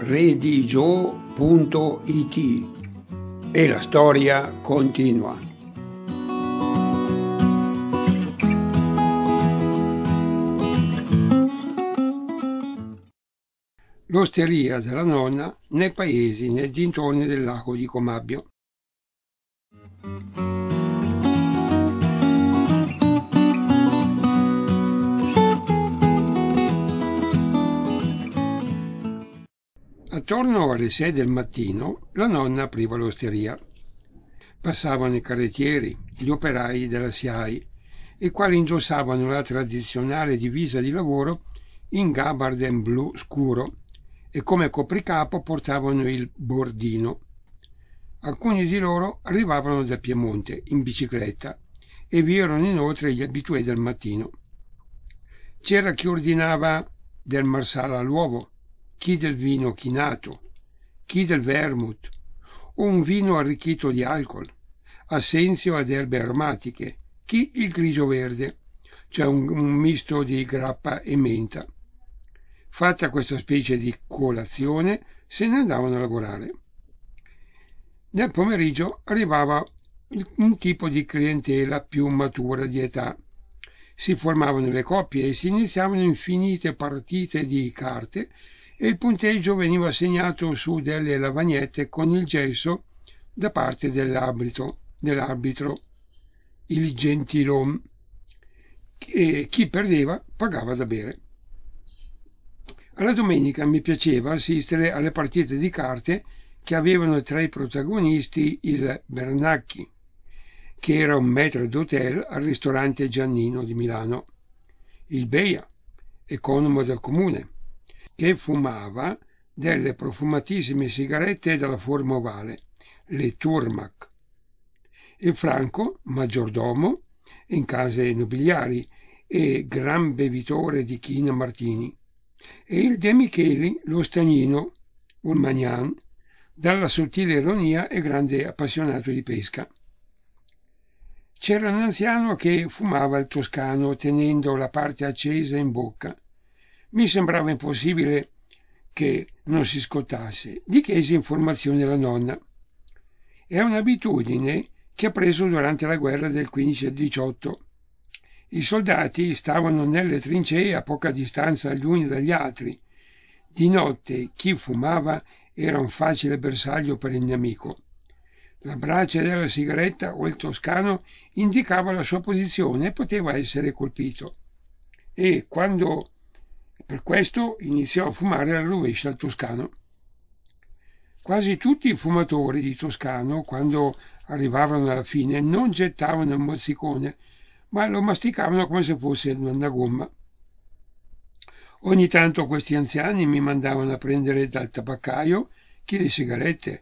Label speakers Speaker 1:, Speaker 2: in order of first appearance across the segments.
Speaker 1: redigio.it e la storia continua. L'osteria della nonna nei paesi nei dintorni del lago di Comabio. Attorno alle 6 del mattino la nonna apriva l'osteria. Passavano i carrettieri, gli operai della SIAE, i quali indossavano la tradizionale divisa di lavoro in gabarden blu scuro e come copricapo portavano il bordino. Alcuni di loro arrivavano da Piemonte in bicicletta e vi erano inoltre gli abitué del mattino. C'era chi ordinava del marsala all'uovo, chi del vino chinato, chi del vermouth, o un vino arricchito di alcol, assenzio ad erbe aromatiche, chi il grigio verde, cioè un misto di grappa e menta. Fatta questa specie di colazione, se ne andavano a lavorare. Nel pomeriggio arrivava un tipo di clientela più matura di età. Si formavano le coppie e si iniziavano infinite partite di carte e il punteggio veniva assegnato su delle lavagnette con il gesso da parte dell'arbitro, il gentilom, e chi perdeva pagava da bere. Alla domenica mi piaceva assistere alle partite di carte che avevano tra i protagonisti il Bernacchi, che era un maître d'hôtel al ristorante Giannino di Milano, il Beia, economo del comune, che fumava delle profumatissime sigarette dalla forma ovale, le Turmac, il Franco, maggiordomo in case nobiliari e gran bevitore di china martini, e il De Micheli, lo stagnino, un magnan, dalla sottile ironia e grande appassionato di pesca. C'era un anziano che fumava il toscano tenendo la parte accesa in bocca. Mi sembrava impossibile che non si scottasse. Gli chiesi informazioni alla nonna. È un'abitudine che ha preso durante la guerra del 15 e 18. I soldati stavano nelle trincee a poca distanza gli uni dagli altri. Di notte chi fumava era un facile bersaglio per il nemico. La brace della sigaretta o il toscano indicava la sua posizione e poteva essere colpito. E quando per questo iniziò a fumare alla rovescia al toscano. Quasi tutti i fumatori di toscano, quando arrivavano alla fine, non gettavano il mozzicone, ma lo masticavano come se fosse una gomma. Ogni tanto questi anziani mi mandavano a prendere dal tabaccaio chi le sigarette,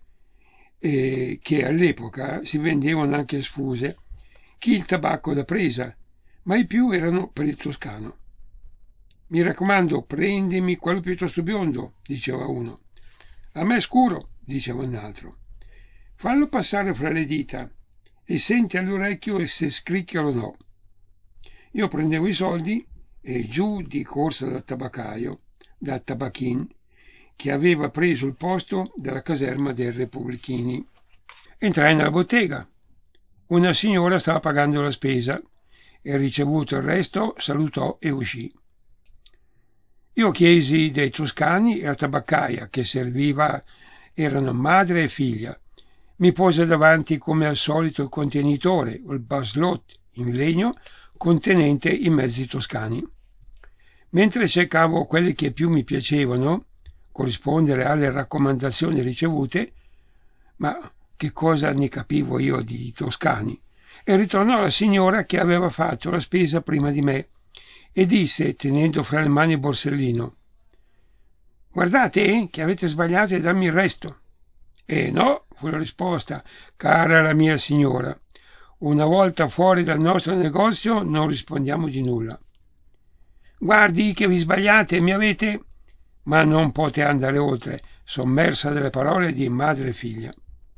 Speaker 1: che all'epoca si vendevano anche sfuse, chi il tabacco da presa, ma i più erano per il toscano. Mi raccomando, prendimi quello piuttosto biondo, diceva uno. A me scuro, diceva un altro. Fallo passare fra le dita e senti all'orecchio se scricchiola o no. Io prendevo i soldi e giù di corsa dal tabaccaio, dal tabachin, che aveva preso il posto della caserma dei Repubblichini. Entrai nella bottega. Una signora stava pagando la spesa e ricevuto il resto salutò e uscì. Io chiesi dei toscani e la tabaccaia che serviva erano madre e figlia. Mi pose davanti come al solito il contenitore, il baslot in legno contenente i mezzi toscani. Mentre cercavo quelli che più mi piacevano, corrispondere alle raccomandazioni ricevute, ma che cosa ne capivo io di toscani? E ritornò la signora che aveva fatto la spesa prima di me e disse, tenendo fra le mani il borsellino: «Guardate che avete sbagliato e dammi il resto». No, fu la risposta, cara la mia signora. Una volta fuori dal nostro negozio non rispondiamo di nulla. Guardi che vi sbagliate, mi avete... Ma non poté andare oltre, sommersa dalle parole di madre e figlia.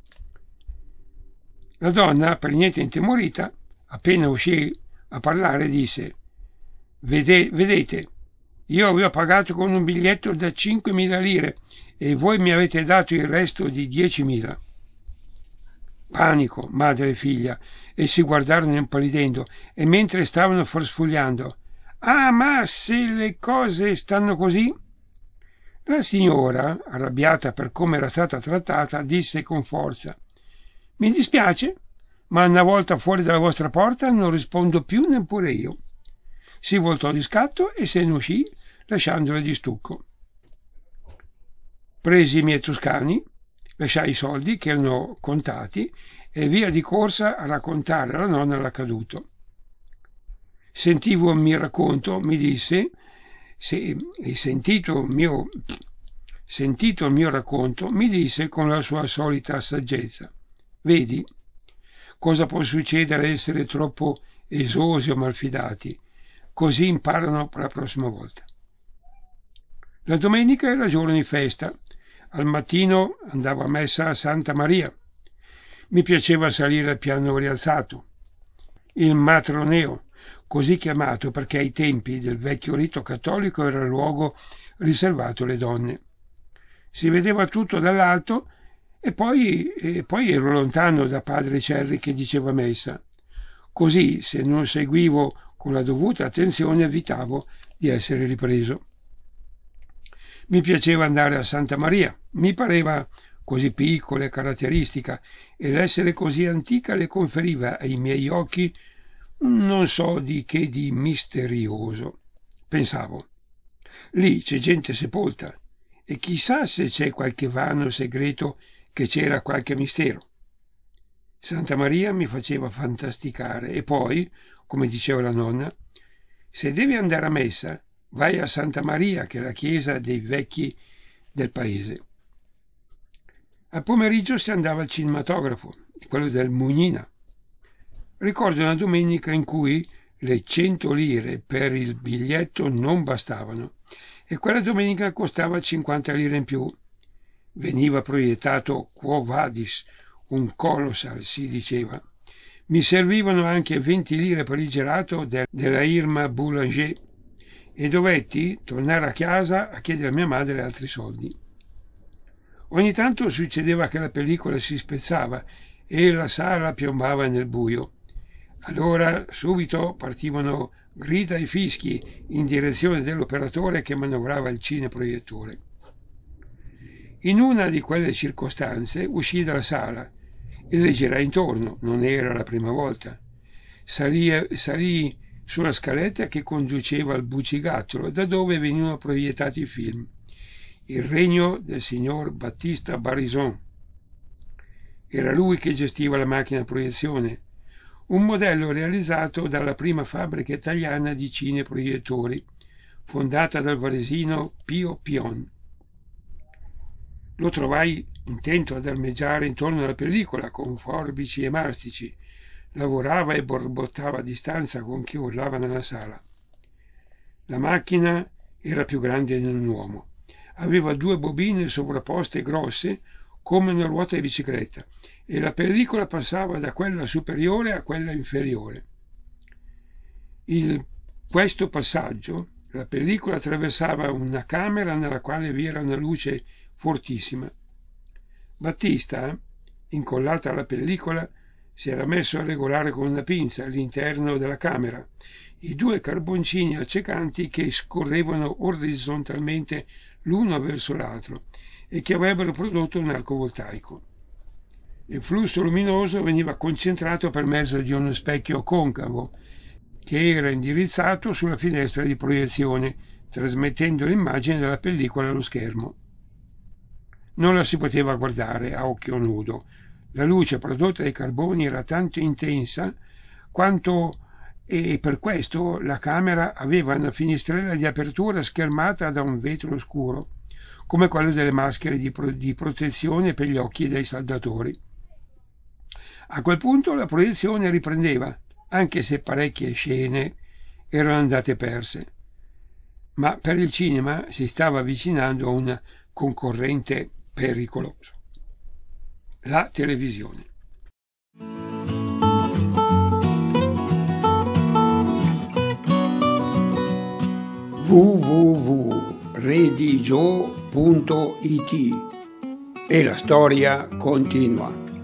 Speaker 1: La donna, per niente intimorita, appena uscì a parlare, disse: vedete, io avevo pagato con un biglietto da 5.000 lire e voi mi avete dato il resto di 10.000. Panico, madre e figlia, e si guardarono impallidendo, e mentre stavano forsfogliando: «Ah, ma se le cose stanno così?» La signora, arrabbiata per come era stata trattata, disse con forza: «Mi dispiace, ma una volta fuori dalla vostra porta non rispondo più neppure io». Si voltò di scatto e se ne uscì, lasciandola di stucco. Presi i miei toscani, lasciai i soldi che erano contati e via di corsa a raccontare alla nonna l'accaduto. Sentivo il mio racconto, mi disse, sentito il mio racconto, mi disse con la sua solita saggezza: «Vedi cosa può succedere ad essere troppo esosi o malfidati? Così imparano per la prossima volta». La domenica era giorno di festa. Al mattino andavo a messa a Santa Maria. Mi piaceva salire al piano rialzato, il matroneo, così chiamato perché ai tempi del vecchio rito cattolico era il luogo riservato alle donne. Si vedeva tutto dall'alto e poi ero lontano da padre Cerri che diceva messa. Così, se non seguivo con la dovuta attenzione, evitavo di essere ripreso. Mi piaceva andare a Santa Maria, mi pareva così piccola e caratteristica, e l'essere così antica le conferiva ai miei occhi non so di che di misterioso. Pensavo, lì c'è gente sepolta, e chissà se c'è qualche vano segreto, che c'era qualche mistero. Santa Maria mi faceva fantasticare, e poi, come diceva la nonna, se devi andare a messa, vai a Santa Maria, che è la chiesa dei vecchi del paese. Al pomeriggio si andava al cinematografo, quello del Mugnina. Ricordo una domenica in cui le 100 lire per il biglietto non bastavano e quella domenica costava 50 lire in più. Veniva proiettato Quo Vadis, un colossal, si diceva. Mi servivano anche 20 lire per il gelato della Irma Boulanger e dovetti tornare a casa a chiedere a mia madre altri soldi. Ogni tanto succedeva che la pellicola si spezzava e la sala piombava nel buio. Allora subito partivano grida e fischi in direzione dell'operatore che manovrava il cineproiettore. In una di quelle circostanze uscì dalla sala e le girai intorno, non era la prima volta. Salì sulla scaletta che conduceva al bucigattolo, da dove venivano proiettati i film. Il regno del signor Battista Barison. Era lui che gestiva la macchina a proiezione, un modello realizzato dalla prima fabbrica italiana di cineproiettori, fondata dal varesino Pio Pion. Lo trovai intento ad armeggiare intorno alla pellicola con forbici e mastici. Lavorava e borbottava a distanza con chi urlava nella sala. La macchina era più grande di un uomo. Aveva 2 bobine sovrapposte grosse come una ruota di bicicletta e la pellicola passava da quella superiore a quella inferiore. In questo passaggio la pellicola attraversava una camera nella quale vi era una luce fortissima. Battista, incollata alla pellicola, si era messo a regolare con una pinza all'interno della camera i 2 carboncini accecanti che scorrevano orizzontalmente l'uno verso l'altro e che avrebbero prodotto un arco voltaico. Il flusso luminoso veniva concentrato per mezzo di uno specchio concavo che era indirizzato sulla finestra di proiezione, trasmettendo l'immagine della pellicola allo schermo. Non la si poteva guardare a occhio nudo. La luce prodotta dai carboni era tanto intensa quanto e per questo la camera aveva una finestrella di apertura schermata da un vetro scuro, come quello delle maschere di protezione per gli occhi dei saldatori. A quel punto la proiezione riprendeva, anche se parecchie scene erano andate perse. Ma per il cinema si stava avvicinando a un concorrente pericoloso: la televisione. www redigio.it e la storia continua.